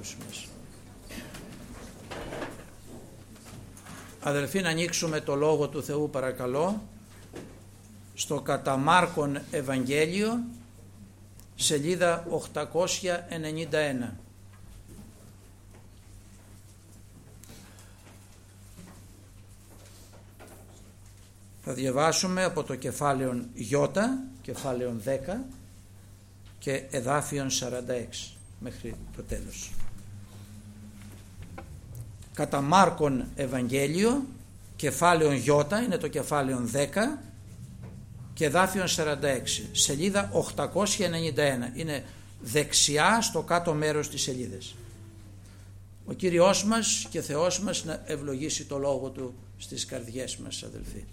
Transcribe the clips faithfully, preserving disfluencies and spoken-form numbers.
όλους μας. Αδελφοί, να ανοίξουμε το Λόγο του Θεού παρακαλώ στο κατά Μάρκον Ευαγγέλιο, σελίδα οκτακόσια ενενήντα ένα. Θα διαβάσουμε από το κεφάλαιο Ι, κεφάλαιο δέκα και εδάφιον σαράντα έξι μέχρι το τέλος. Κατά Μάρκον Ευαγγέλιο, κεφάλαιο Ι, είναι το κεφάλαιο δέκα και εδάφιον σαράντα έξι, σελίδα οκτακόσια ενενήντα ένα. Είναι δεξιά στο κάτω μέρος της σελίδας. Ο Κύριος μας και Θεός μας να ευλογήσει το Λόγο Του στις καρδιές μας, αδελφοί.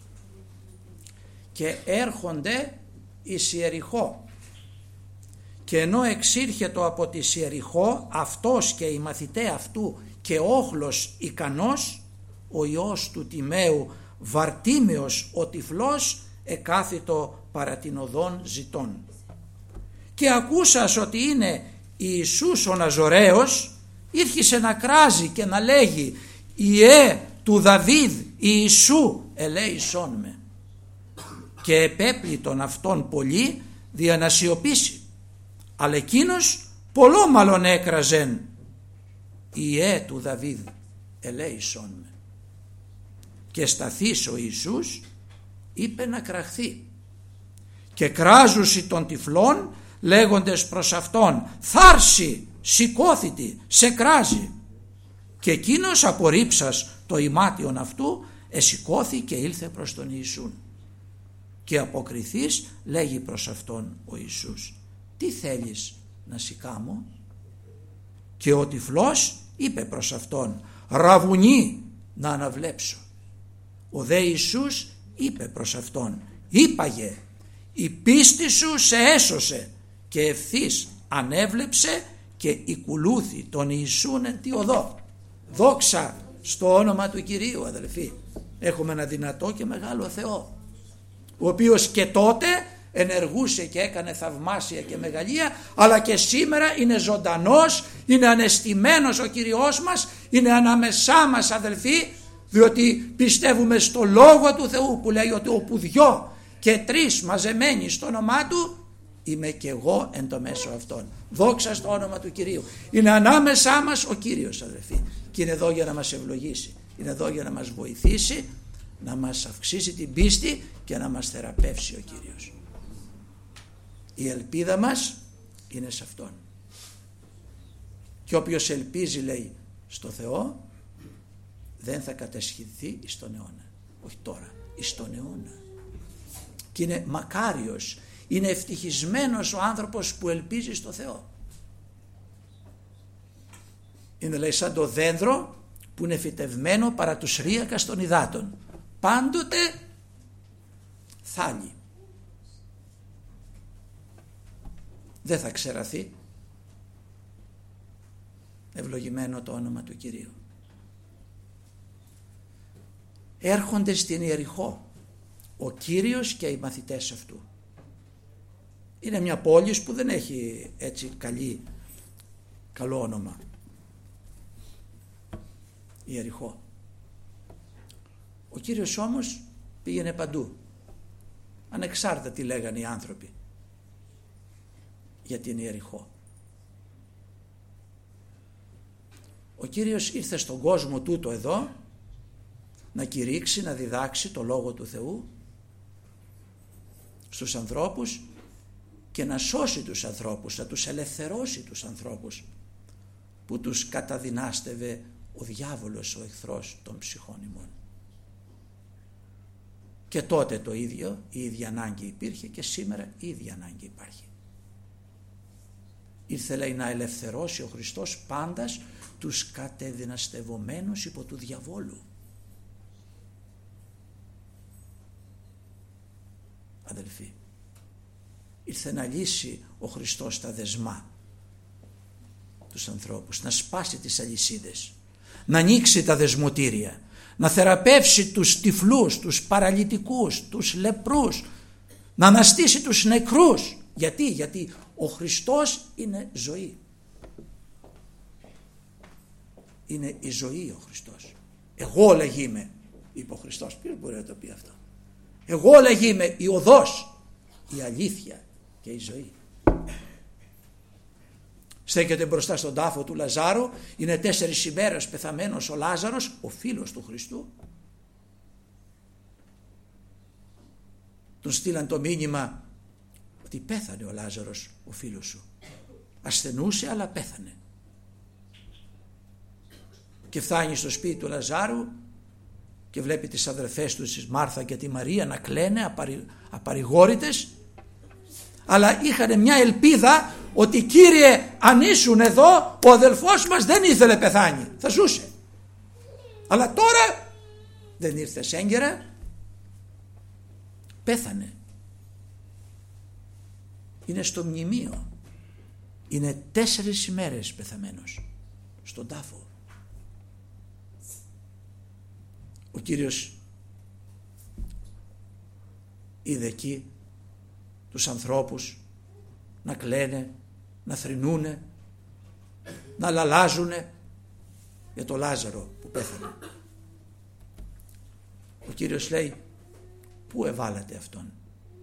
Και έρχονται εις Ιεριχώ, και ενώ εξήρχετο από τη Ιεριχώ αυτός και οι μαθηταί αυτού και όχλος ικανός, ο ιός του Τιμαίου Βαρτίμεος ο τυφλός εκάθητο παρά την οδόν ζητών. Και ακούσας ότι είναι Ιησούς ο Ναζωραίος, ήρχισε να κράζει και να λέγει, Ιε του Δαβίδ Ιησού ελέησόν με. Και επέπλητον αυτόν πολύ δια να σιωπήσει. Αλλά εκείνος πολλό μάλλον έκραζεν, Ιε του Δαβίδ ελέησόν με. Και σταθείς ο Ιησούς είπε να κραχθεί. Και κράζουσι των τυφλών λέγοντες προς αυτόν, θάρση, σηκώθητη, σε κράζει. Και εκείνος απορρίψας το ημάτιον αυτού εσηκώθη και ήλθε προς τον Ιησούν. Και αποκριθείς λέγει προς αυτόν ο Ιησούς, τι θέλεις να σηκάμω? Και ο τυφλός είπε προς αυτόν, ραβουνί να αναβλέψω. Ο δε Ιησούς είπε προς αυτόν, είπαγε, η πίστη σου σε έσωσε. Και ευθύς ανέβλεψε και οικουλούθη τον Ιησούν εν τη οδό. Δόξα στο όνομα του Κυρίου, αδελφοί. Έχουμε ένα δυνατό και μεγάλο Θεό, ο οποίος και τότε ενεργούσε και έκανε θαυμάσια και μεγαλεία, αλλά και σήμερα είναι ζωντανός, είναι ανεστημένος ο Κύριος μας, είναι ανάμεσά μας, αδελφοί, διότι πιστεύουμε στο Λόγο του Θεού που λέει ότι όπου δυο και τρεις μαζεμένοι στο όνομά Του, είμαι και εγώ εν το μέσο αυτών. Δόξα στο όνομα του Κυρίου. Είναι ανάμεσά μας ο Κύριος, αδελφοί, και είναι εδώ για να μας ευλογήσει, είναι εδώ για να μας βοηθήσει, να μας αυξήσει την πίστη και να μας θεραπεύσει ο Κύριος. Η ελπίδα μας είναι σε Αυτόν. Και όποιος ελπίζει, λέει, στο Θεό, δεν θα κατασχηθεί εις τον αιώνα. Όχι τώρα, εις τον αιώνα. Και είναι μακάριος, είναι ευτυχισμένος ο άνθρωπος που ελπίζει στο Θεό. Είναι, λέει, σαν το δέντρο που είναι φυτευμένο παρά τους ρύακας των υδάτων. Πάντοτε θάλει. Δεν θα ξεραθεί. Ευλογημένο το όνομα του Κυρίου. Έρχονται στην Ιεριχώ ο Κύριος και οι μαθητές αυτού. Είναι μια πόλη που δεν έχει έτσι καλή, καλό όνομα. Ιεριχώ. Ο Κύριος όμως πήγαινε παντού, ανεξάρτητα τι λέγανε οι άνθρωποι για την Ιεριχώ. Ο Κύριος ήρθε στον κόσμο τούτο εδώ να κηρύξει, να διδάξει το Λόγο του Θεού στους ανθρώπους και να σώσει τους ανθρώπους, να τους ελευθερώσει τους ανθρώπους που τους καταδυνάστευε ο διάβολος, ο εχθρός των ψυχών ημών. Και τότε το ίδιο, η ίδια ανάγκη υπήρχε και σήμερα η ίδια ανάγκη υπάρχει. Ήρθε, λέει, να ελευθερώσει ο Χριστός πάντας τους κατεδυναστευομένους υπό του διαβόλου. Αδελφοί, ήρθε να λύσει ο Χριστός τα δεσμά τους ανθρώπους, να σπάσει τις αλυσίδες, να ανοίξει τα δεσμωτήρια, να θεραπεύσει τους τυφλούς, τους παραλυτικούς, τους λεπρούς, να αναστήσει τους νεκρούς. Γιατί, γιατί ο Χριστός είναι ζωή. είναι η ζωή ο Χριστός. Εγώ λέγει είμαι, είπε ο Χριστός. Ποιος μπορεί να το πει αυτό? Εγώ λέγει είμαι η οδός, η αλήθεια και η ζωή. Στέκεται μπροστά στον τάφο του Λαζάρου. Είναι τέσσερις ημέρες πεθαμένος ο Λάζαρος, ο φίλος του Χριστού. Τον στείλαν το μήνυμα ότι πέθανε ο Λάζαρος, ο φίλος σου. Ασθενούσε αλλά πέθανε. Και φτάνει στο σπίτι του Λαζάρου και βλέπει τις αδερφές του, της Μάρθα και τη Μαρία, να κλαίνε απαρι... απαρηγόρητες, αλλά είχαν μια ελπίδα ότι Κύριε, αν ήσουν εδώ, ο αδελφός μας δεν ήθελε πεθάνει, θα ζούσε. Αλλά τώρα δεν ήρθε έγκαιρα, πέθανε. Είναι στο μνημείο. Είναι τέσσερις ημέρες πεθαμένος στον τάφο. Ο Κύριος είδε εκεί τους ανθρώπους να κλαίνε, να θρηνούνε, να λαλάζουνε για το Λάζαρο που πέθανε. Ο Κύριος λέει, πού εβάλατε αυτόν?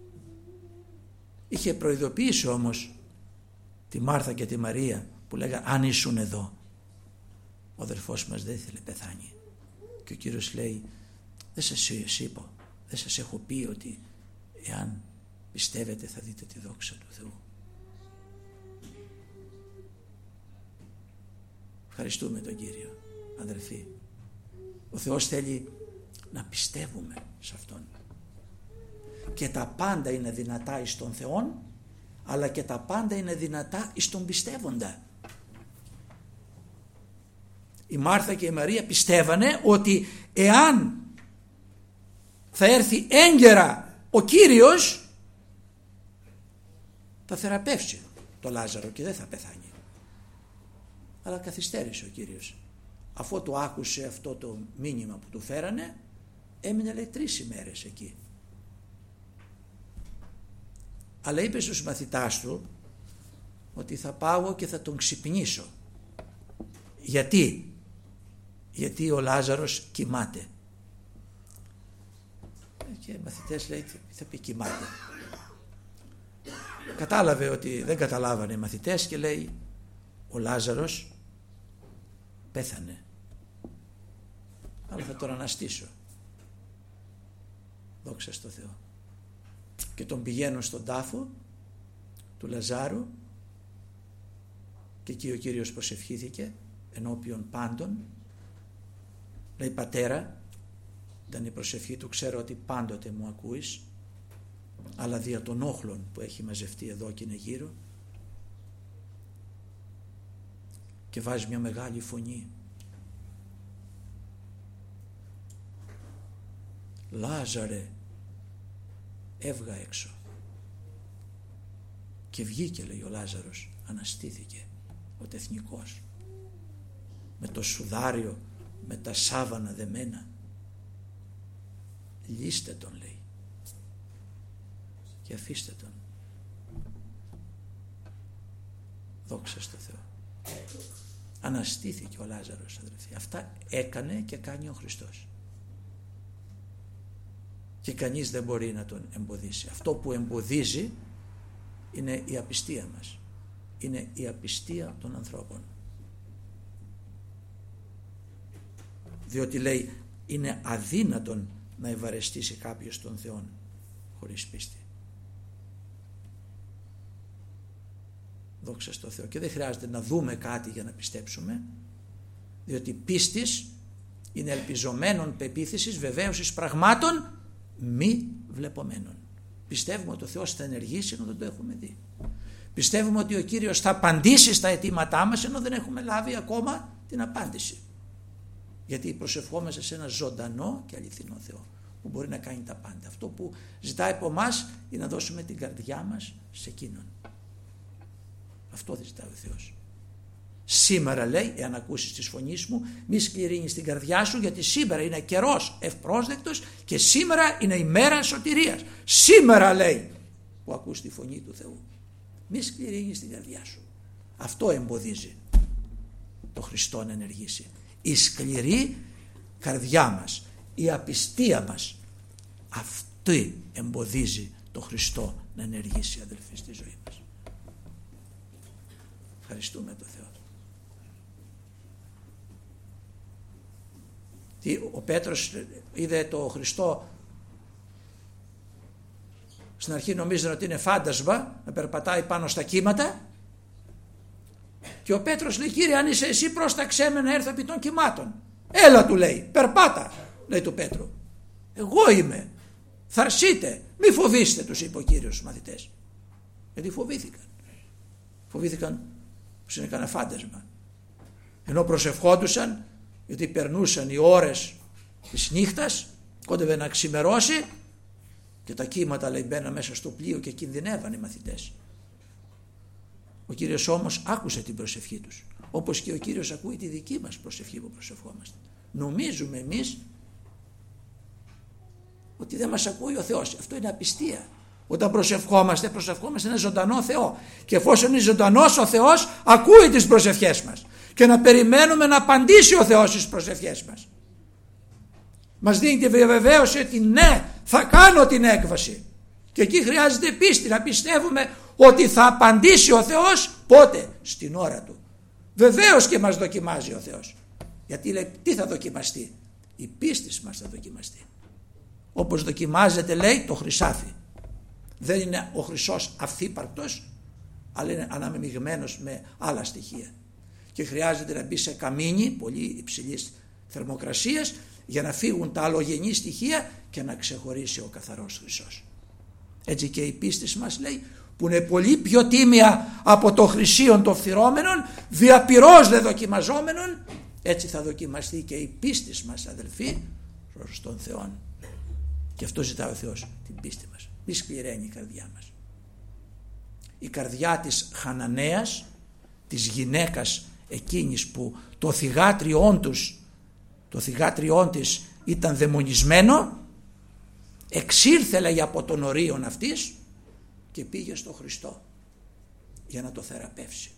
Είχε προειδοποιήσει όμως τη Μάρθα και τη Μαρία που λέγανε, αν ήσουν εδώ, ο αδερφός μας δεν ήθελε πεθάνει. Και ο Κύριος λέει, δεν σας είπα, δεν σας έχω πει ότι εάν πιστεύετε θα δείτε τη δόξα του Θεού? Ευχαριστούμε τον Κύριο, αδελφοί. Ο Θεός θέλει να πιστεύουμε σε Αυτόν. Και τα πάντα είναι δυνατά εις τον Θεόν, αλλά και τα πάντα είναι δυνατά εις τον πιστεύοντα. Η Μάρθα και η Μαρία πιστεύανε ότι εάν θα έρθει έγκαιρα ο Κύριος, θα θεραπεύσει το Λάζαρο και δεν θα πεθάνει. Αλλά καθυστέρησε ο Κύριος. Αφού το άκουσε αυτό το μήνυμα που του φέρανε, έμεινε λέει τρεις ημέρες εκεί. Αλλά είπε στους μαθητάς του ότι θα πάω και θα τον ξυπνήσω. Γιατί? Γιατί ο Λάζαρος κοιμάται. Και οι μαθητές λέει, θα πει κοιμάται. Κατάλαβε ότι δεν καταλάβανε οι μαθητές και λέει, ο Λάζαρος πέθανε, αλλά θα τον αναστήσω. Δόξα στο Θεό. Και τον πηγαίνω στον τάφο του Λαζάρου και εκεί ο Κύριος προσευχήθηκε ενώπιον πάντων. Λέει, Πατέρα, ήταν η προσευχή του, ξέρω ότι πάντοτε μου ακούεις, αλλά δια των όχλων που έχει μαζευτεί εδώ και είναι γύρω, και βάζει μια μεγάλη φωνή, Λάζαρε, έβγα έξω. Και βγήκε, λέει, ο Λάζαρος, αναστήθηκε ο τεθνικός, με το σουδάριο, με τα σάβανα δεμένα. Λύστε τον, λέει, και αφήστε τον. Δόξα στο Θεό. Αναστήθηκε ο Λάζαρος, αδελφοί. Αυτά έκανε και κάνει ο Χριστός. Και κανείς δεν μπορεί να τον εμποδίσει. Αυτό που εμποδίζει είναι η απιστία μας. Είναι η απιστία των ανθρώπων. Διότι λέει, είναι αδύνατον να ευαρεστήσει κάποιος τον Θεόν χωρίς πίστη. Δόξα στο Θεό. Και δεν χρειάζεται να δούμε κάτι για να πιστέψουμε, διότι πίστης είναι ελπιζομένων πεποίθησης, βεβαίωσης πραγμάτων μη βλεπομένων. Πιστεύουμε ότι ο Θεός θα ενεργήσει ενώ δεν το έχουμε δει. Πιστεύουμε ότι ο Κύριος θα απαντήσει στα αιτήματά μας ενώ δεν έχουμε λάβει ακόμα την απάντηση. Γιατί προσευχόμαστε σε ένα ζωντανό και αληθινό Θεό που μπορεί να κάνει τα πάντα. Αυτό που ζητάει από εμάς είναι να δώσουμε την καρδιά μας σε Εκείνον. Αυτό δεν ζητάει ο Θεός. Σήμερα, λέει, εάν ακούσεις της φωνής μου, μη σκληρύνεις την καρδιά σου, γιατί σήμερα είναι καιρός ευπρόσδεκτος και σήμερα είναι η μέρα σωτηρίας. Σήμερα, λέει, που ακούς τη φωνή του Θεού, μη σκληρύνεις την καρδιά σου. Αυτό εμποδίζει το Χριστό να ενεργήσει. Η σκληρή καρδιά μας, η απιστία μας, αυτή εμποδίζει το Χριστό να ενεργήσει, αδελφοί, στη ζωή μας. Ευχαριστούμε τον Θεό. Τι, ο Πέτρος είδε το Χριστό, στην αρχή νομίζανε ότι είναι φάντασμα, να περπατάει πάνω στα κύματα, και ο Πέτρος λέει, Κύριε, αν είσαι εσύ, πρόσταξέ με να έρθω επί των κυμάτων. Έλα, του λέει, περπάτα, λέει του Πέτρου. Εγώ είμαι, θαρσείτε, μη φοβήστε, τους είπε ο Κύριος στους μαθητές. Γιατί φοβήθηκαν. Φοβήθηκαν πως είναι κανένα φάντασμα. Ενώ προσευχόντουσαν, γιατί περνούσαν οι ώρες της νύχτας, κόντευε να ξημερώσει, και τα κύματα, λέει, μπαίναν μέσα στο πλοίο και κινδυνεύαν οι μαθητές. Ο Κύριος όμως άκουσε την προσευχή τους, όπως και ο Κύριος ακούει τη δική μας προσευχή που προσευχόμαστε. Νομίζουμε εμείς ότι δεν μας ακούει ο Θεός. Αυτό είναι απιστία. Όταν προσευχόμαστε, προσευχόμαστε ένα ζωντανό Θεό, και εφόσον είναι ζωντανός ο Θεός, ακούει τις προσευχές μας, και να περιμένουμε να απαντήσει ο Θεός στις προσευχές μας. Μας δίνει τη βεβαίωση ότι ναι, θα κάνω την έκβαση, και εκεί χρειάζεται πίστη, να πιστεύουμε ότι θα απαντήσει ο Θεός. Πότε? Στην ώρα του. Βεβαίως και μας δοκιμάζει ο Θεός, γιατί λέει, τι θα δοκιμαστεί? Η πίστη μας θα δοκιμαστεί, όπως δοκιμάζεται, λέει, το χρυσάφι. Δεν είναι ο χρυσός αυθύπαρκτος, αλλά είναι αναμειγμένος με άλλα στοιχεία, και χρειάζεται να μπει σε καμίνι πολύ υψηλής θερμοκρασίας για να φύγουν τα αλλογενή στοιχεία και να ξεχωρίσει ο καθαρός χρυσός. Έτσι και η πίστη μας, λέει, που είναι πολύ πιο τίμια από το χρυσίον των φθυρώμενων, διαπυρός δε δοκιμαζόμενων, έτσι θα δοκιμαστεί και η πίστη μας, αδελφοί, προς τον Θεό. Και αυτό ζητάει ο Θεός, την πίστη μας. Μη σκληραίνει η καρδιά μας. Η καρδιά της Χαναναίας, της γυναίκας εκείνης που το θυγάτριόν τους, το θυγάτριόν της ήταν δαιμονισμένο, εξήλθε, λέει, από τον ορίον αυτής και πήγε στο Χριστό για να το θεραπεύσει.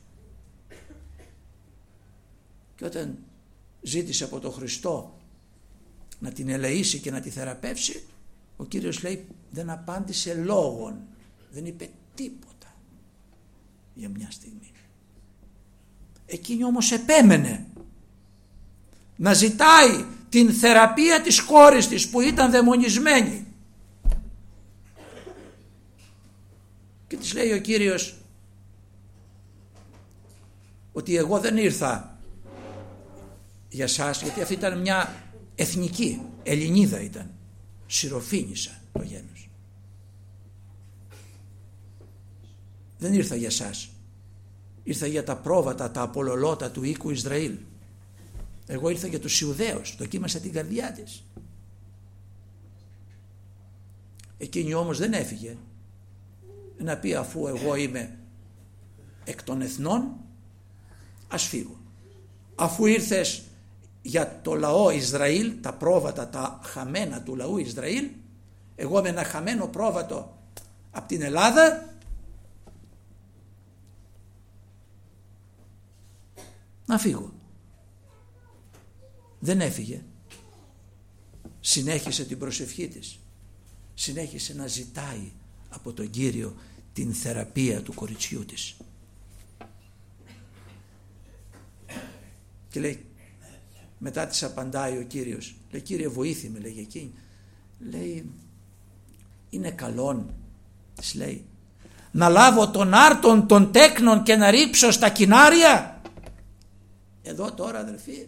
Και όταν ζήτησε από τον Χριστό να την ελεήσει και να τη θεραπεύσει, ο Κύριος, λέει, δεν απάντησε λόγον, δεν είπε τίποτα για μια στιγμή. Εκείνη όμως επέμενε να ζητάει την θεραπεία της κόρης της που ήταν δαιμονισμένη, και της λέει ο Κύριος ότι εγώ δεν ήρθα για σας, γιατί αυτή ήταν μια εθνική Ελληνίδα, ήταν Συροφήνισσα το γένος. Δεν ήρθα για σας, ήρθα για τα πρόβατα, τα απολολότα του οίκου Ισραήλ. Εγώ ήρθα για τους Ιουδαίους, δοκίμασα την καρδιά της. Εκείνη όμως δεν έφυγε να πει, αφού εγώ είμαι εκ των εθνών, ας φύγω. Αφού ήρθες για το λαό Ισραήλ, τα πρόβατα, τα χαμένα του λαού Ισραήλ, εγώ με ένα χαμένο πρόβατο από την Ελλάδα, να φύγω. Δεν έφυγε. Συνέχισε την προσευχή της. Συνέχισε να ζητάει από τον Κύριο την θεραπεία του κοριτσιού της. Και λέει, μετά της απαντάει ο Κύριος, λέει, Κύριε, βοήθη με, λέει, εκείνη. Λέει, είναι καλόν, της λέει, να λάβω τον άρτον των τέκνων και να ρίψω στα κοινάρια? Εδώ τώρα, αδελφοί,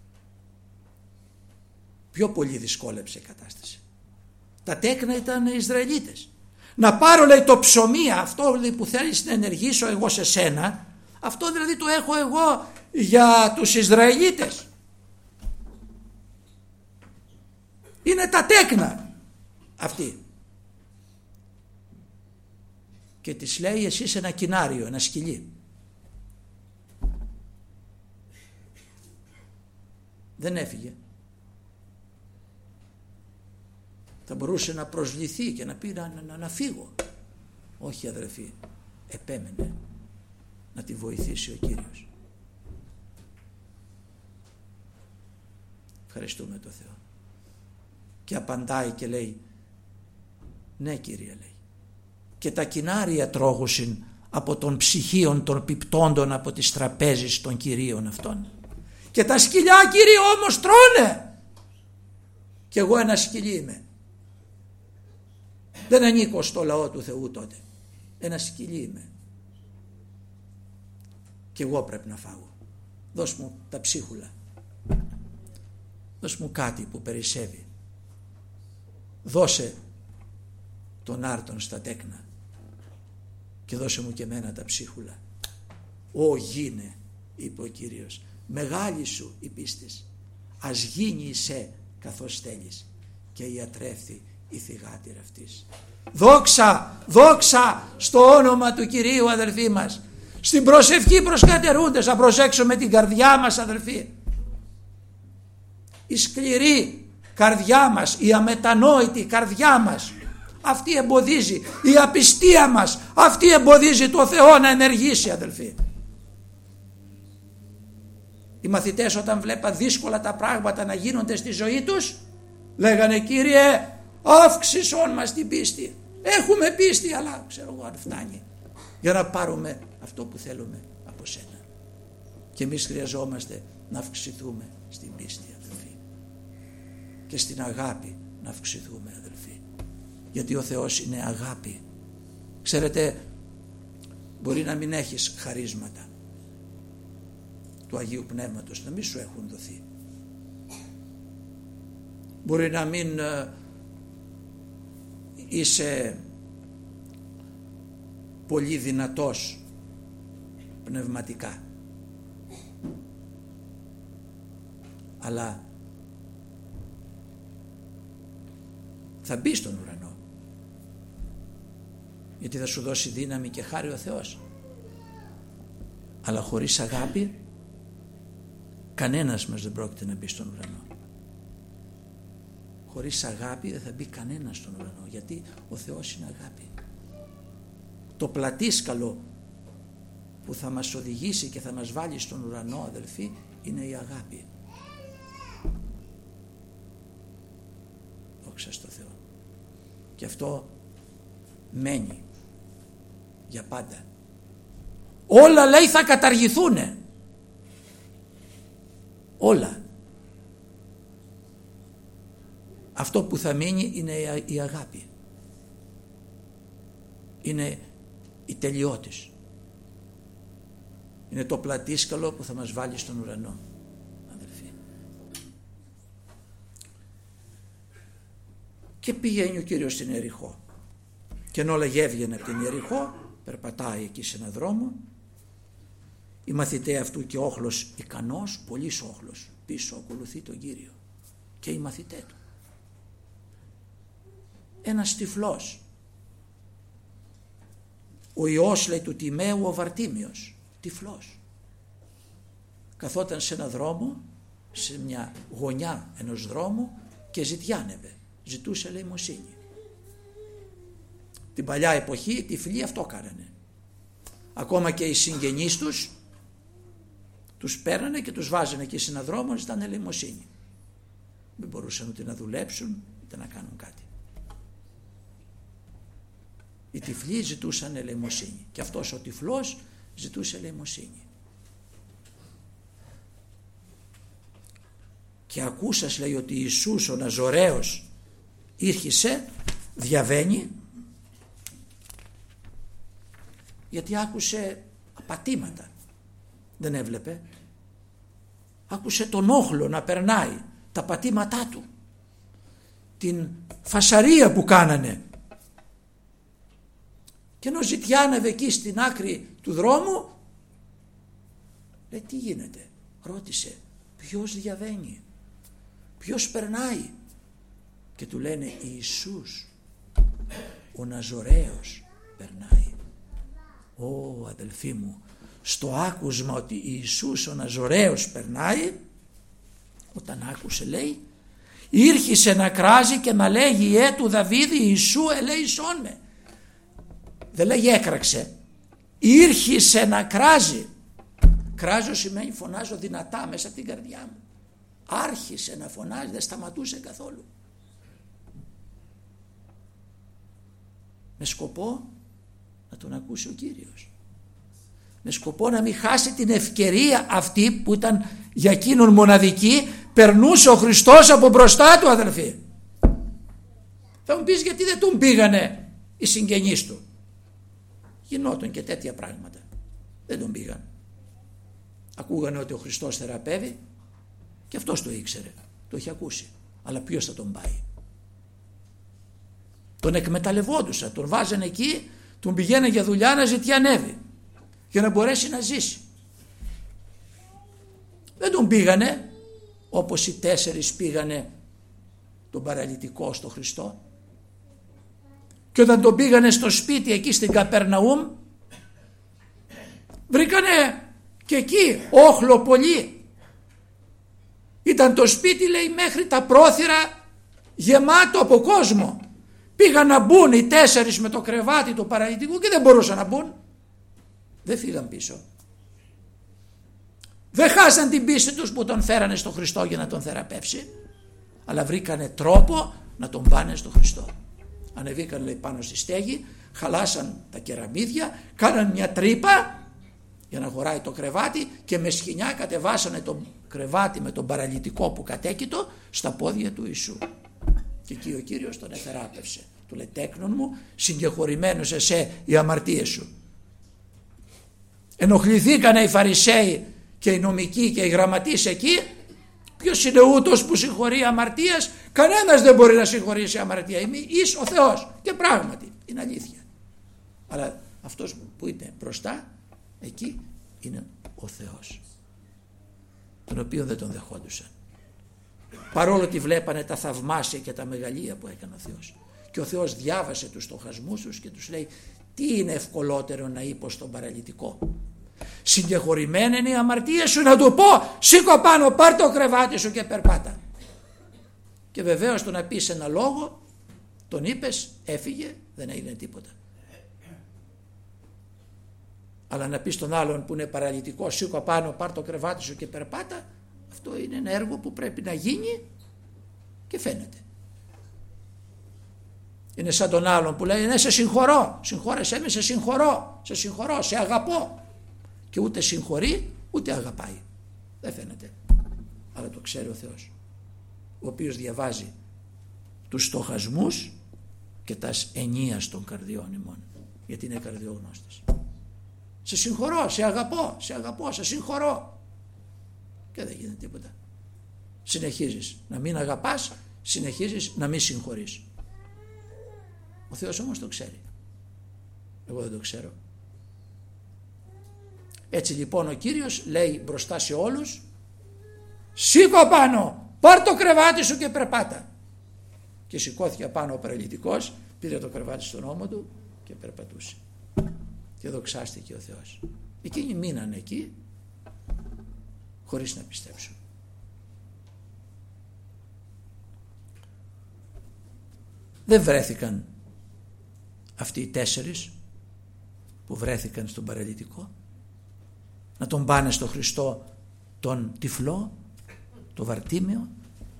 πιο πολύ δυσκόλεψε η κατάσταση. Τα τέκνα ήταν Ισραηλίτες. Να πάρω, λέει, το ψωμί αυτό, λέει, που θέλεις να ενεργήσω εγώ σε σένα, αυτό δηλαδή το έχω εγώ για τους Ισραηλίτες. Είναι τα τέκνα αυτή. Και της λέει, εσύ είσαι ένα κοινάριο, ένα σκυλί. Δεν έφυγε. Θα μπορούσε να προσβληθεί και να πει να, να, να φύγω. Όχι, αδερφοί, επέμενε να τη βοηθήσει ο Κύριος. ευχαριστούμε τον Θεό. Και απαντάει και λέει, ναι Κύριε, λέει, και τα κοινάρια τρώγουσιν από των ψυχίων των πιπτόντων από τις τραπέζεις των κυρίων αυτών. Και τα σκυλιά, Κύριε, όμως τρώνε. Και εγώ ένα σκυλί είμαι. Δεν ανήκω στο λαό του Θεού τότε. Ένα σκυλί είμαι. Και εγώ πρέπει να φάω. Δώσ' μου τα ψίχουλα. Δώσ' μου κάτι που περισσεύει. Δώσε τον άρτον στα τέκνα και δώσε μου και μένα τα ψίχουλα. Ω γίνε, είπε ο Κύριος, μεγάλη σου η πίστης, ας γίνει σε καθώς θέλεις, και ιατρεύθη η θυγάτηρα αυτής. Δόξα, δόξα στο όνομα του Κυρίου, αδελφοί μας. Στην προσευχή προς κατερούντες να προσέξουμε την καρδιά μας, αδελφοί. Η σκληρή καρδιά μας, η αμετανόητη καρδιά μας, αυτή εμποδίζει, η απιστία μας, αυτή εμποδίζει το Θεό να ενεργήσει, αδελφοί. Οι μαθητές όταν βλέπαν δύσκολα τα πράγματα να γίνονται στη ζωή τους, λέγανε, Κύριε, αύξησον μας την πίστη. Έχουμε πίστη, αλλά ξέρω εγώ αν φτάνει για να πάρουμε αυτό που θέλουμε από σένα. Και εμείς χρειαζόμαστε να αυξηθούμε στην πίστη, αδελφοί, και στην αγάπη να αυξηθούμε, αδελφοί, γιατί ο Θεός είναι αγάπη. Ξέρετε, μπορεί να μην έχεις χαρίσματα του Αγίου Πνεύματος, να μην σου έχουν δοθεί. Μπορεί να μην ε, είσαι πολύ δυνατός πνευματικά, αλλά θα μπει στον ουρανό, γιατί θα σου δώσει δύναμη και χάρη ο Θεός. Αλλά χωρίς αγάπη κανένας μας δεν πρόκειται να μπει στον ουρανό. Χωρίς αγάπη δεν θα μπει κανένας στον ουρανό, γιατί ο Θεός είναι αγάπη. Το πλατήσκαλο που θα μας οδηγήσει και θα μας βάλει στον ουρανό, αδελφοί, είναι η αγάπη. Δόξα στο Θεό. Και αυτό μένει για πάντα. Όλα, λέει, θα καταργηθούνε. Όλα. Αυτό που θα μείνει είναι η αγάπη. Είναι η τελειότης. Είναι το πλατήσκαλο που θα μας βάλει στον ουρανό, αδελφοί. Και πηγαίνει ο Κύριος στην Ιεριχώ. Και ενώ έβγαινε από την Ιεριχώ, περπατάει εκεί σε έναν δρόμο, η μαθητέ αυτού και όχλος ικανός, πολύς όχλος, πίσω ακολουθεί τον Κύριο και οι μαθητέ του. Ένας τυφλός, ο Υιός, λέει, του Τιμαίου, ο Βαρτίμιος, τυφλός, καθόταν σε ένα δρόμο, σε μια γωνιά ενός δρόμου και ζητιάνευε, ζητούσε ελεημοσύνη. Την παλιά εποχή οι τυφλοί αυτό κάνανε. Ακόμα και οι συγγενείς τους τους πέρανε και τους βάζανε εκεί σε έναν δρόμο να ζητάνε ελεημοσύνη. Δεν μπορούσαν ούτε να δουλέψουν ούτε να κάνουν κάτι. Οι τυφλοί ζητούσαν ελεημοσύνη και αυτός ο τυφλός ζητούσε ελεημοσύνη. Και ακούσας, λέει, ότι Ιησούς ο Ναζωραίος ήρχισε, διαβαίνει, γιατί άκουσε απατήματα, δεν έβλεπε, άκουσε τον όχλο να περνάει, τα πατήματά του, την φασαρία που κάνανε, και ενώ ζητιάνευε εκεί στην άκρη του δρόμου, λέει, τι γίνεται, ρώτησε, ποιος διαβαίνει, ποιος περνάει, και του λένε, Ιησούς ο Ναζωραίος περνάει. Ω, αδελφοί μου, στο άκουσμα ότι Ιησούς ο Ναζωραίος περνάει, όταν άκουσε, λέει, ήρχισε να κράζει και να λέγει, ε του Δαβίδη, Ιησού ελέησόν με. Δεν λέγει έκραξε, ήρχισε να κράζει. Κράζω σημαίνει φωνάζω δυνατά μέσα από την καρδιά μου. άρχισε να φωνάζει, δεν σταματούσε καθόλου. Με σκοπό να τον ακούσει ο Κύριος. Με σκοπό να μην χάσει την ευκαιρία αυτή που ήταν για εκείνον μοναδική. Περνούσε ο Χριστός από μπροστά του, αδελφοί. Θα μου πεις γιατί δεν τον πήγανε οι συγγενείς του. Γινόταν και τέτοια πράγματα. Δεν τον πήγαν. Ακούγανε ότι ο Χριστός θεραπεύει και αυτός το ήξερε. Το είχε ακούσει. Αλλά ποιος θα τον πάει? Τον εκμεταλλευόντουσαν. Τον βάζανε εκεί, τον πηγαίνανε για δουλειά να ζητιανεύει για να μπορέσει να ζήσει. Δεν τον πήγανε όπως οι τέσσερις πήγανε τον παραλυτικό στο Χριστό. Και όταν τον πήγανε στο σπίτι εκεί στην Καπερναούμ, βρήκανε και εκεί όχλο πολύ. Ήταν το σπίτι, λέει, μέχρι τα πρόθυρα γεμάτο από κόσμο. Πήγαν να μπουν οι τέσσερις με το κρεβάτι του παραλυτικού και δεν μπορούσαν να μπουν. Δεν φύγαν πίσω. Δεν χάσαν την πίστη τους που τον φέρανε στο Χριστό για να τον θεραπεύσει, αλλά βρήκανε τρόπο να τον πάνε στο Χριστό. Ανεβήκαν, λέει, πάνω στη στέγη, χαλάσαν τα κεραμίδια, κάναν μια τρύπα για να χωράει το κρεβάτι και με σχοινιά κατεβάσανε το κρεβάτι με τον παραλυτικό που κατέκειτο στα πόδια του Ιησού. Και εκεί ο Κύριος τον εθεράπευσε. Του λέει, τέκνον μου, συγκεχωρημένος εσέ οι αμαρτίες σου. Ενοχληθήκανε οι Φαρισαίοι και οι νομικοί και οι γραμματείς εκεί. Ποιος είναι ούτως που συγχωρεί αμαρτίας? Κανένας δεν μπορεί να συγχωρήσει αμαρτία. Είμαι εις ο Θεός. Και πράγματι είναι αλήθεια. Αλλά αυτός που είναι μπροστά εκεί είναι ο Θεός, τον οποίο δεν τον δεχόντουσαν, παρόλο ότι βλέπανε τα θαυμάσια και τα μεγαλεία που έκανε ο Θεός. Και ο Θεός διάβασε τους στοχασμούς τους και τους λέει, τι είναι ευκολότερο να είπω στον παραλυτικό? Συγκεχωρημένη είναι η αμαρτία σου, να του πω σήκω πάνω, πάρ το κρεβάτι σου και περπάτα. Και βεβαίως το να πεις ένα λόγο, τον είπες, έφυγε, δεν έγινε τίποτα. Αλλά να πεις τον άλλον που είναι παραλυτικό, σήκω πάνω, πάρ το κρεβάτι σου και περπάτα, αυτό είναι ένα έργο που πρέπει να γίνει και φαίνεται. Είναι σαν τον άλλον που λέει, ναι, σε συγχωρώ, συγχώρεσέ με, σε συγχωρώ, σε συγχωρώ, σε αγαπώ. Και ούτε συγχωρεί ούτε αγαπάει. Δεν φαίνεται. Αλλά το ξέρει ο Θεός, ο οποίος διαβάζει τους στοχασμούς και τας ενίας των καρδιών ημών, γιατί είναι καρδιογνώστης. Σε συγχωρώ, σε αγαπώ, σε αγαπώ, σε συγχωρώ. Και δεν γίνεται τίποτα. Συνεχίζεις να μην αγαπάς, συνεχίζεις να μην συγχωρείς. Ο Θεός όμως το ξέρει. Εγώ δεν το ξέρω. Έτσι λοιπόν ο Κύριος λέει μπροστά σε όλους, σήκω πάνω, πάρ το κρεβάτι σου και περπάτα. Και σηκώθηκε πάνω ο παραλυτικός, πήρε το κρεβάτι στον ώμο του και περπατούσε. Και δοξάστηκε ο Θεός. Εκείνοι μείνανε εκεί χωρίς να πιστέψουν. Δεν βρέθηκαν αυτοί οι τέσσερις που βρέθηκαν στον παραλυτικό να τον πάνε στο Χριστό τον τυφλό, το Βαρτίμιο.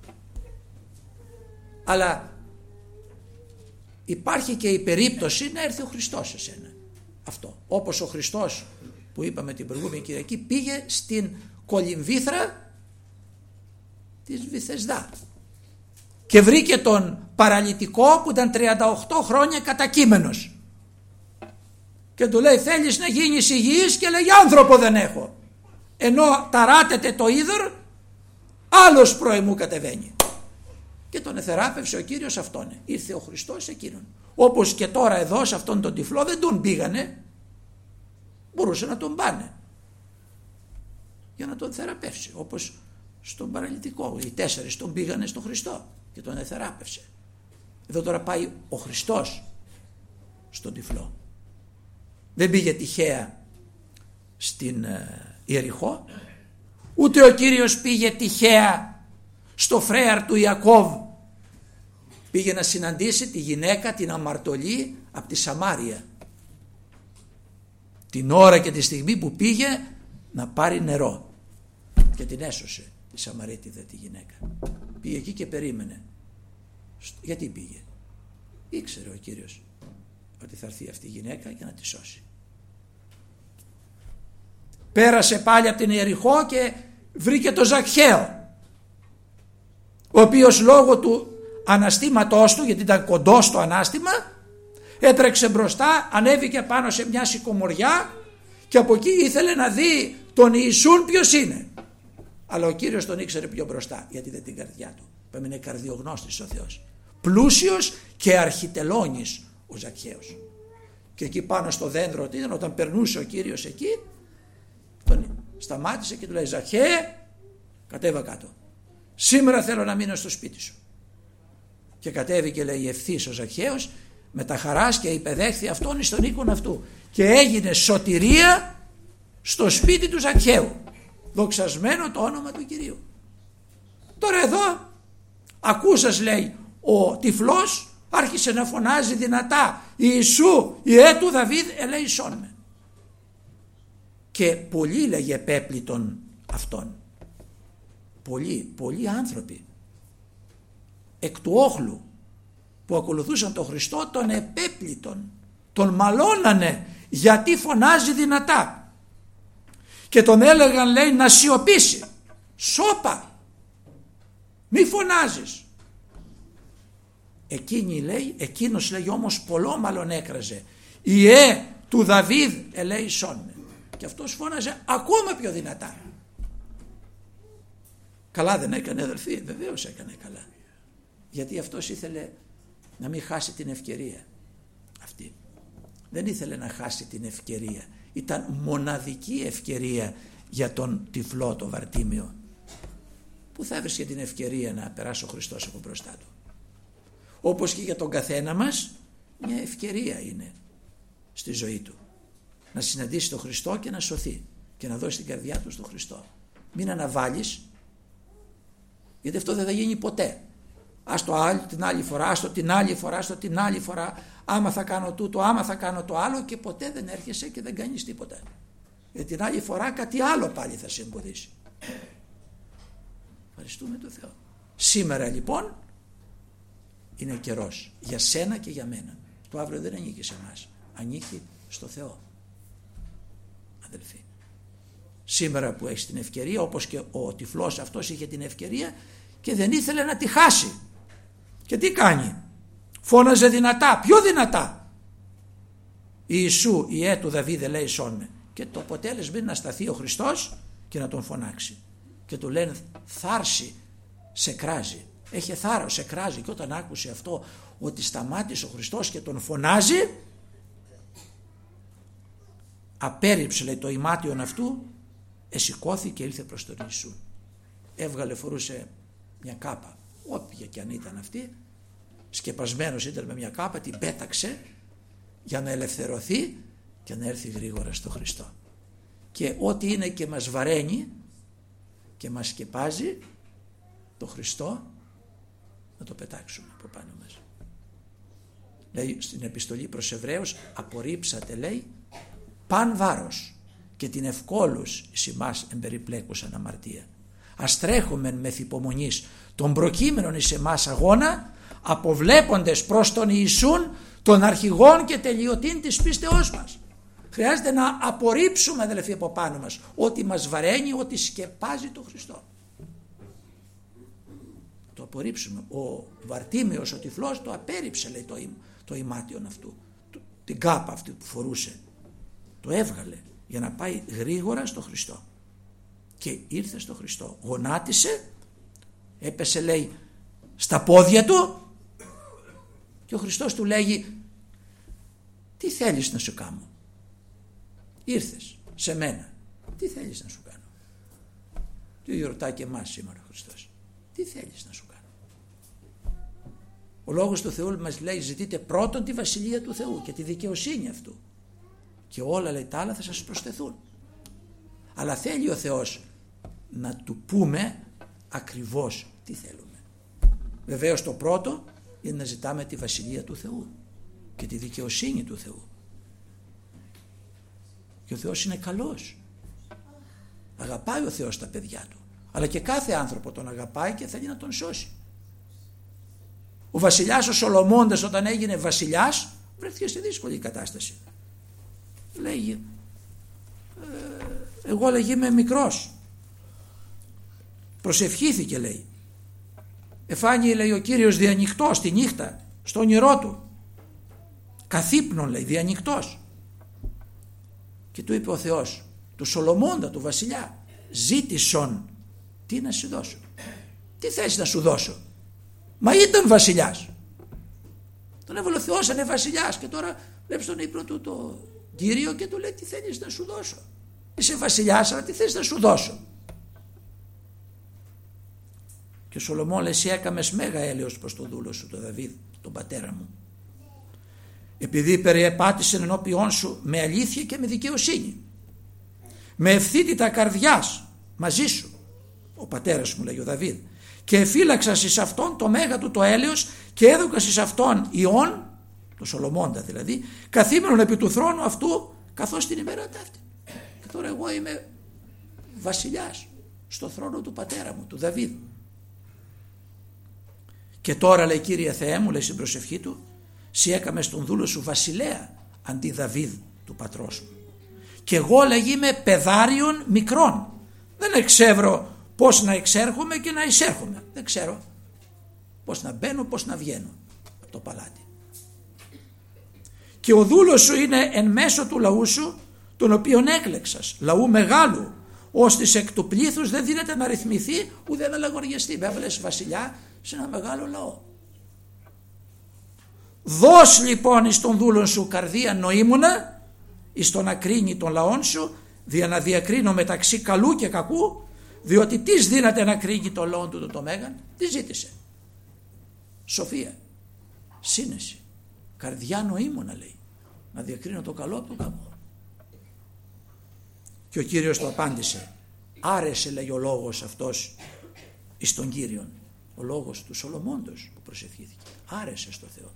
Αλλά υπάρχει και η περίπτωση να έρθει ο Χριστός σε σένα. Αυτό. Όπως ο Χριστός που είπαμε την προηγούμενη Κυριακή πήγε στην κολυμβήθρα της Βηθεσδά και βρήκε τον παραλυτικό που ήταν τριάντα οκτώ χρόνια κατακείμενος και του λέει, θέλεις να γίνεις υγιής? Και λέει, άνθρωπο δεν έχω. Ενώ ταράτεται το είδωρ, άλλος προημού κατεβαίνει. Και τον εθεράπευσε ο Κύριος αυτόν. Ήρθε ο Χριστός εκείνον. Όπως και τώρα εδώ σε αυτόν τον τυφλό δεν τον πήγανε, μπορούσε να τον πάνε για να τον θεραπεύσει, όπως στον παραλυτικό. Οι τέσσερις τον πήγανε στον Χριστό και τον εθεράπευσε. Εδώ τώρα πάει ο Χριστός στον τυφλό. Δεν πήγε τυχαία στην Ιεριχώ, ούτε ο Κύριος πήγε τυχαία στο φρέαρ του Ιακώβ. Πήγε να συναντήσει τη γυναίκα την αμαρτωλή από τη Σαμάρια, την ώρα και τη στιγμή που πήγε να πάρει νερό, και την έσωσε. τη Σαμαρίτιδα τη γυναίκα. Πήγε εκεί και περίμενε. Γιατί πήγε? Ήξερε ο Κύριος ότι θα έρθει αυτή η γυναίκα για να τη σώσει. Πέρασε πάλι από την Ιεριχώ και βρήκε το Ζακχαίο, ο οποίος λόγω του αναστήματός του, γιατί ήταν κοντό στο ανάστημα, έτρεξε μπροστά, ανέβηκε πάνω σε μια σικομοριά και από εκεί ήθελε να δει τον Ιησούν ποιος είναι. Αλλά ο Κύριος τον ήξερε πιο μπροστά, γιατί δεν την καρδιά του. Που είναι καρδιογνώστης ο Θεός. Πλούσιος και αρχιτελώνης ο Ζακχαίος. Και εκεί πάνω στο δέντρο, τι ήταν, όταν περνούσε ο Κύριος εκεί, τον σταμάτησε και του λέει: Ζακχαίε, κατέβα κάτω. Σήμερα θέλω να μείνω στο σπίτι σου. Και κατέβηκε, λέει, ευθύς ο Ζακχαίος με τα χαράς και υπεδέχθη αυτόν εις τον οίκον αυτού. Και έγινε σωτηρία στο σπίτι του Ζακχαίου. Δοξασμένο το όνομα του Κυρίου. Τώρα εδώ ακούσας, λέει, ο τυφλός άρχισε να φωνάζει δυνατά: Ιησού, Ιε του Δαβίδ, ελέησόν με. Και πολλοί, λέγε, επέπλητον αυτόν. Πολλοί, πολλοί άνθρωποι εκ του όχλου που ακολουθούσαν τον Χριστό τον επέπλητον, τον μαλώνανε γιατί φωνάζει δυνατά. Και τον έλεγαν, λέει, να σιωπήσει. Σώπα, μη φωνάζεις. Εκείνη, λέει, εκείνος, λέει, όμως πολλόμαλον έκραζε: Ιε του Δαβίδ ελέησόν με. Και αυτός φώναζε ακόμα πιο δυνατά. Καλά δεν έκανε, αδελφοί? Βεβαίως έκανε καλά. Γιατί αυτός ήθελε να μην χάσει την ευκαιρία αυτή. Δεν ήθελε να χάσει την ευκαιρία. Ήταν μοναδική ευκαιρία για τον τυφλό το Βαρτίμιο. Πού θα έβρισκε την ευκαιρία να περάσει ο Χριστός από μπροστά του? Όπως και για τον καθένα μας μια ευκαιρία είναι στη ζωή του να συναντήσει τον Χριστό και να σωθεί και να δώσει την καρδιά του στον Χριστό. Μην αναβάλεις, γιατί αυτό δεν θα γίνει ποτέ. Ας το άλλο την άλλη φορά, ας το την άλλη φορά, ας το την άλλη φορά, άμα θα κάνω τούτο, άμα θα κάνω το άλλο, και ποτέ δεν έρχεσαι και δεν κάνεις τίποτα. Γιατί την άλλη φορά κάτι άλλο πάλι θα σε εμποδίσει. Ευχαριστούμε τον Θεό. Σήμερα λοιπόν είναι καιρός για σένα και για μένα. Το αύριο δεν ανήκει σε εμάς, ανήκει στο Θεό, αδελφοί. Σήμερα που έχεις την ευκαιρία, όπως και ο τυφλός αυτός είχε την ευκαιρία και δεν ήθελε να τη χάσει. Και τι κάνει? Φώναζε δυνατά, πιο δυνατά: Ιησού, Ιε του Δαβίδ ελέησόν με. Και το αποτέλεσμα είναι να σταθεί ο Χριστός και να τον φωνάξει. Και του λένε: θάρση σε κράζει. Έχει θάρρος, σε κράζει. Και όταν άκουσε αυτό, ότι σταμάτησε ο Χριστός και τον φωνάζει, απέρριψε, λέει, το ημάτιον αυτού, εσηκώθηκε και ήλθε προς τον Ιησού. Έβγαλε, φορούσε μια κάπα, όποια και αν ήταν αυτή, σκεπασμένος ήταν με μια κάπα, την πέταξε για να ελευθερωθεί και να έρθει γρήγορα στο Χριστό. Και ό,τι είναι και μας βαραίνει και μας σκεπάζει, το Χριστό να το πετάξουμε από πάνω μας. Λέει στην επιστολή προς Εβραίους: απορρίψατε, λέει, παν βάρος και την ευκόλους εις ημάς εμπεριπλέκουσαν αμαρτία. Ας τρέχομεν μεθ' υπομονής των προκείμενων εις εμάς αγώνα, αποβλέποντες προς τον Ιησούν, τον αρχηγόν και τελειωτήν της πίστεώς μας. Χρειάζεται να απορρίψουμε, αδελφοί, από πάνω μας ό,τι μας βαραίνει, ό,τι σκεπάζει τον Χριστό. Το απορρίψουμε. Ο Βαρτίμιος, ο τυφλός, το απέρριψε, λέει, το, το ημάτιον αυτού, το, την κάπα αυτή που φορούσε. Το έβγαλε για να πάει γρήγορα στο Χριστό. Και ήρθε στο Χριστό. Γονάτισε, έπεσε, λέει, στα πόδια του και ο Χριστός του λέγει: τι θέλεις να σου κάνω? Ήρθες σε μένα, τι θέλεις να σου κάνω? Τι ρωτάει και εμάς σήμερα ο Χριστός: τι θέλεις να σου κάνω? Ο λόγος του Θεού μας λέει: ζητείτε πρώτον τη βασιλεία του Θεού και τη δικαιοσύνη αυτού και όλα, λέει, τα άλλα θα σας προσθεθούν. Αλλά θέλει ο Θεός να του πούμε ακριβώς τι θέλουμε. Βεβαίως το πρώτο είναι να ζητάμε τη βασιλεία του Θεού και τη δικαιοσύνη του Θεού. Και ο Θεός είναι καλός. Αγαπάει ο Θεός τα παιδιά του. αλλά και κάθε άνθρωπο τον αγαπάει και θέλει να τον σώσει. Ο βασιλιάς ο Σολομώντας, όταν έγινε βασιλιάς, βρέθηκε στη δύσκολη κατάσταση. Λέγει, ε, εγώ λέγει είμαι μικρός, προσευχήθηκε, λέει, εφάνει, λέει, ο Κύριος διανυκτός τη νύχτα στο όνειρό του, καθύπνον, λέει, διανυκτός, και του είπε ο Θεός, του Σολομώντα, του βασιλιά, ζήτησον, τι να σου δώσω, τι θες να σου δώσω, μα ήταν βασιλιάς, τον έβαλε ο Θεός, είναι βασιλιάς, και τώρα βλέπει τον ύπνο του το Κύριο και του λέει, τι θέλεις να σου δώσω, είσαι βασιλιάς, αλλά τι θες να σου δώσω. Και ο Σολομών λέει, εσύ έκαμες μέγα έλεος προς τον δούλο σου, τον Δαβίδ, τον πατέρα μου, επειδή περιεπάτησε ενώπιόν σου με αλήθεια και με δικαιοσύνη, με ευθύτητα καρδιάς μαζί σου, ο πατέρας μου, λέει ο Δαβίδ, και εφύλαξας εις αυτόν το μέγα του το έλεος και έδωκας εις αυτόν ιών, το Σολομώντα δηλαδή, καθήμενον επί του θρόνου αυτού καθώς την ημέρα ταύτη. Και τώρα εγώ είμαι βασιλιάς στο θρόνο του πατέρα μου, του Δαβίδ. Και τώρα, λέει, Κύριε Θεέ μου, λέει στην προσευχή του, σύ έκαμε στον δούλο σου βασιλέα αντί Δαβίδ του πατρός μου. Και εγώ, λέγει, είμαι παιδάριον μικρών. Δεν εξεύρω πώς να εξέρχομαι και να εισέρχομαι. Δεν ξέρω πώς να μπαίνω, πώς να βγαίνω από το παλάτι. Και ο δούλος σου είναι εν μέσω του λαού σου, τον οποίον έκλεξας, λαού μεγάλου, ώστις εκ του πλήθους δεν δίνεται να ρυθμιθεί ούτε να λαγοριαστεί. Με έβαλες βασιλιά σε ένα μεγάλο λαό. Δώσ' λοιπόν εις τον δούλον σου καρδία νοήμουνα, εις το να κρίνει των λαών σου, δια να διακρίνω μεταξύ καλού και κακού, διότι τις δύναται να κρίνει το λαό του το, το μέγαν, τι ζήτησε. Σοφία, σύνεση, καρδιά νοήμουνα, λέει, να διακρίνω το καλό από το κακό. Και ο Κύριος του απάντησε, άρεσε, λέει, ο λόγος αυτός εις τον Κύριον, ο λόγος του Σολομώντος που προσευχήθηκε, άρεσε στο Θεό.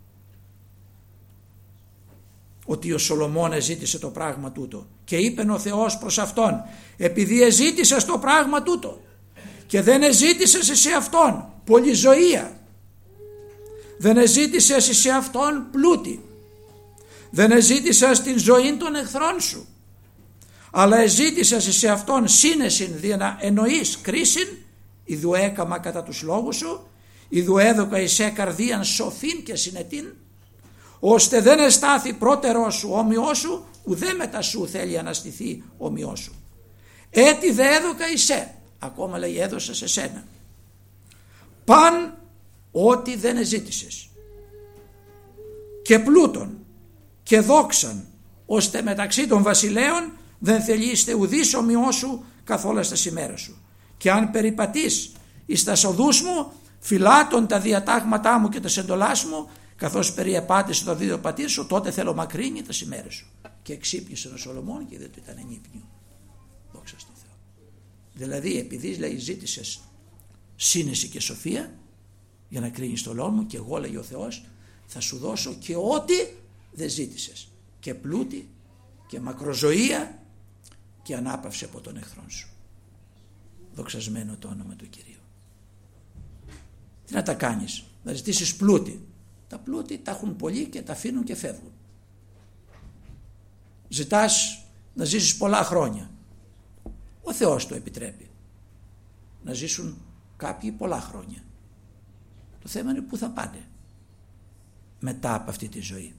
Ότι ο Σολομών εζήτησε το πράγμα τούτο και είπεν ο Θεός προς αυτόν, επειδή εζήτησες το πράγμα τούτο και δεν εζήτησες εσύ αυτόν πολυζωία, δεν εζήτησες εσύ αυτόν πλούτη, δεν εζήτησες την ζωή των εχθρών σου, αλλά εζήτησες εσύ αυτόν σύνεσιν δια να εννοείς κρίσιν, ιδου έκαμα κατά τους λόγους σου, ιδου έδωκα εισέ καρδίαν σοφήν και συνετήν, ώστε δεν εστάθη πρώτερό σου όμοιό σου, ουδέ μετά σου θέλει αναστηθεί όμοιό σου. Έτσι δε έδωκα εισέ, ακόμα, λέει, έδωσα σε σένα, παν ό,τι δεν εζήτησες, και πλούτον και δόξαν, ώστε μεταξύ των βασιλέων δεν θελείστε ουδείς ομοιό σου καθ' όλα στα ημέρα σου. Και αν περιπατείς εις τα οδούς μου, φυλάτων τα διατάγματά μου και τα εντολάς μου, καθώς περιεπάτησε το δίδο πατήρ σου, τότε θέλω μακρύνει τα ημέρες σου. Και εξύπνησε ο Σολομών και δεν του ήταν ενύπνιο. Δόξα στον Θεό. Δηλαδή, επειδή, λέει, ζήτησες σύνεση και σοφία για να κρίνεις το λαό μου, και εγώ, λέει ο Θεός, θα σου δώσω και ό,τι δεν ζήτησες, και πλούτη και μακροζωία και ανάπαυση από τον εχθρόν σου. Δοξασμένο το όνομα του Κυρίου. Τι να τα κάνεις, να ζητήσεις πλούτη. Τα πλούτη τα έχουν πολλοί και τα αφήνουν και φεύγουν. Ζητάς να ζήσεις πολλά χρόνια. Ο Θεός το επιτρέπει. Να ζήσουν κάποιοι πολλά χρόνια. Το θέμα είναι πού θα πάνε μετά από αυτή τη ζωή.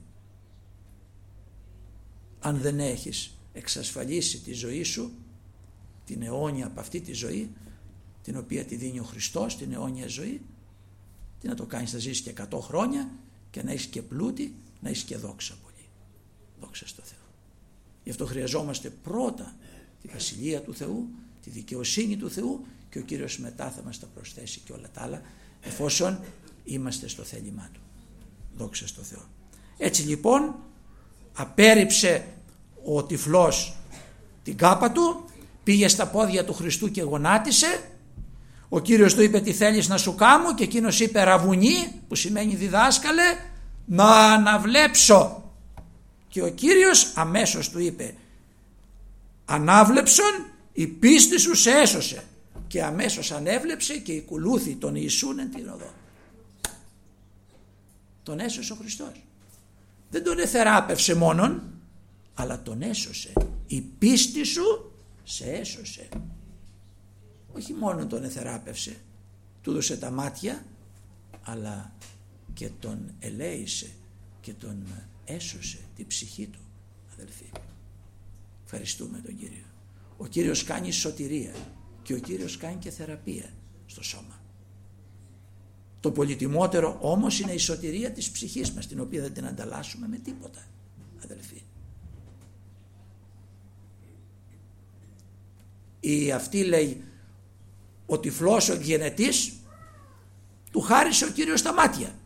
Αν δεν έχεις εξασφαλίσει τη ζωή σου, την αιώνια από αυτή τη ζωή, την οποία τη δίνει ο Χριστός, την αιώνια ζωή, τι να το κάνεις, θα ζήσεις και εκατό χρόνια και να έχεις και πλούτη, να έχεις και δόξα πολύ. Δόξα στο Θεό. Γι' αυτό χρειαζόμαστε πρώτα τη βασιλεία του Θεού, τη δικαιοσύνη του Θεού, και ο Κύριος μετά θα μας τα προσθέσει και όλα τα άλλα, εφόσον είμαστε στο θέλημά Του. Δόξα στο Θεό. Έτσι λοιπόν απέρριψε ο τυφλός την κάπα του, πήγε στα πόδια του Χριστού και γονάτισε. Ο Κύριος του είπε, τι θέλεις να σου κάμω, και εκείνος είπε, ραβουνί, που σημαίνει διδάσκαλε, να αναβλέψω. Και ο Κύριος αμέσως του είπε, ανάβλεψον, η πίστη σου σε έσωσε, και αμέσως ανέβλεψε και ακολούθη τον Ιησούν εν την οδό. Τον έσωσε ο Χριστός. Δεν τον εθεράπευσε μόνον, αλλά τον έσωσε. Η πίστη σου σε έσωσε. Όχι μόνο τον εθεράπευσε, του έδωσε τα μάτια, αλλά και τον ελέησε και τον έσωσε την ψυχή του, αδελφοί. Ευχαριστούμε τον Κύριο. Ο Κύριος κάνει σωτηρία και ο Κύριος κάνει και θεραπεία στο σώμα. Το πολυτιμότερο όμως είναι η σωτηρία της ψυχής μας, την οποία δεν την ανταλλάσσουμε με τίποτα, αδελφοί. Η αυτή λέει ο τυφλός ο γενετής του χάρισε ο Κύριος τα μάτια.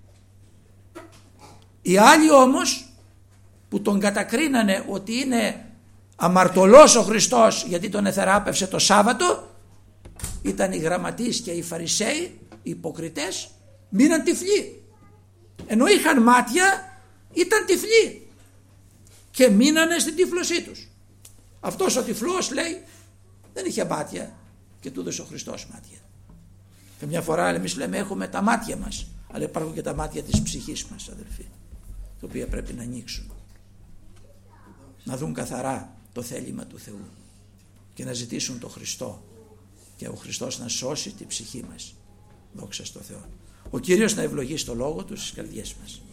Οι άλλοι όμως που τον κατακρίνανε ότι είναι αμαρτωλός ο Χριστός γιατί τον εθεράπευσε το Σάββατο, ήταν οι γραμματείς και οι Φαρισαίοι, οι υποκριτές, μείναν τυφλοί. Ενώ είχαν μάτια, ήταν τυφλοί και μείνανε στην τύφλωσή τους. Αυτός ο τυφλός, λέει, δεν είχε μάτια και του έδωσε ο Χριστός μάτια. Και μια φορά εμείς λέμε έχουμε τα μάτια μας, αλλά υπάρχουν και τα μάτια της ψυχής μας, αδελφοί, τα οποία πρέπει να ανοίξουν, να δουν καθαρά το θέλημα του Θεού και να ζητήσουν το Χριστό και ο Χριστός να σώσει την ψυχή μας. Δόξα στο Θεό. Ο Κύριος να ευλογήσει το λόγο του στις καρδιές μας.